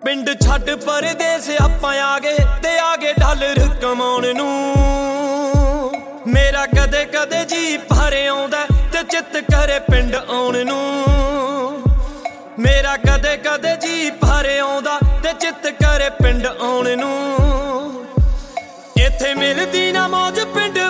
पिंड छड्ड परदेस आपां आ गए ते आ गए डॉलर कमाउण नूं। मेरा कदे कदे जी भरे आउंदा ते चित करे पिंड आउण नूं। मेरा कदे कदे जी भरे आउंदा ते चित करे पिंड आउण नूं। इत्थे मिलदी ना मौज पिंड